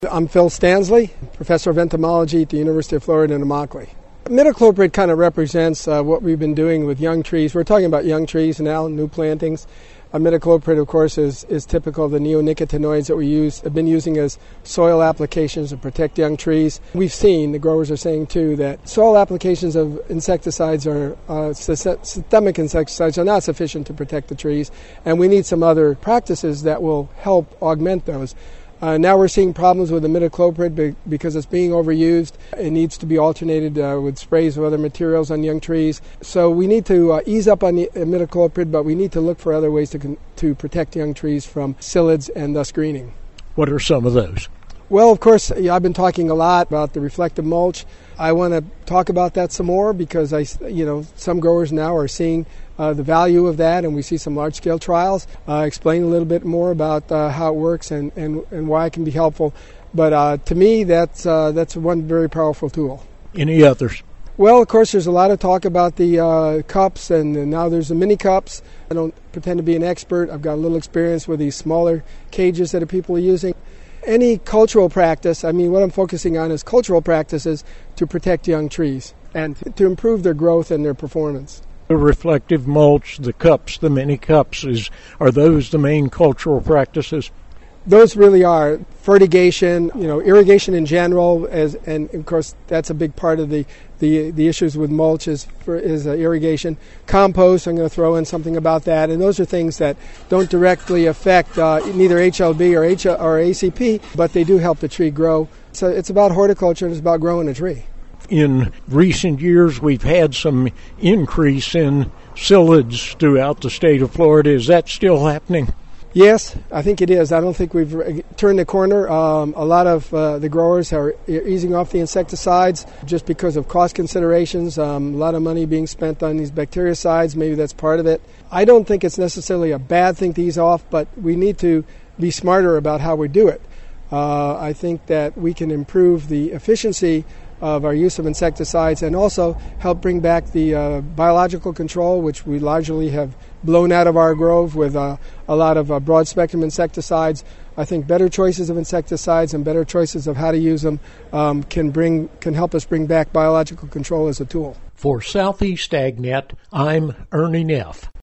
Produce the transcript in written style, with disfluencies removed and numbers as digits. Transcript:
I'm Phil Stansley, professor of entomology at the University of Florida in Immokalee. Imidacloprid kind of represents what we've been doing with young trees. We're talking about young trees now, new plantings. Imidacloprid, of course, is typical of the neonicotinoids that we have been using as soil applications to protect young trees. We've seen, the growers are saying too, that soil applications of insecticides or systemic insecticides are not sufficient to protect the trees, and we need some other practices that will help augment those. Now we're seeing problems with imidacloprid because it's being overused. It needs to be alternated with sprays of other materials on young trees. So we need to ease up on the imidacloprid, but we need to look for other ways to protect young trees from psyllids and thus greening. What are some of those? Well, of course, I've been talking a lot about the reflective mulch. I want to talk about that some more because some growers now are seeing the value of that, and we see some large-scale trials. Explain a little bit more about how it works and why it can be helpful. But to me, that's one very powerful tool. Any others? Well, of course, there's a lot of talk about the cups, and now there's the mini cups. I don't pretend to be an expert. I've got a little experience with these smaller cages that people are using. Any cultural practice, what I'm focusing on is cultural practices to protect young trees and to improve their growth and their performance. The reflective mulch, the cups, the mini cups, are those the main cultural practices? Those really are. Fertigation, irrigation in general, and of course that's a big part of the issues with mulch is irrigation. Compost, I'm going to throw in something about that, and those are things that don't directly affect neither HLB or ACP, but they do help the tree grow. So it's about horticulture and it's about growing a tree. In recent years, we've had some increase in psyllids throughout the state of Florida. Is that still happening? Yes, I think it is. I don't think we've turned the corner. A lot of the growers are easing off the insecticides just because of cost considerations. A lot of money being spent on these bactericides. Maybe that's part of it. I don't think it's necessarily a bad thing to ease off, but we need to be smarter about how we do it. I think that we can improve the efficiency of our use of insecticides and also help bring back the biological control, which we largely have blown out of our grove with a lot of broad-spectrum insecticides. I think better choices of insecticides and better choices of how to use them can help us bring back biological control as a tool. For Southeast AgNet, I'm Ernie Neff.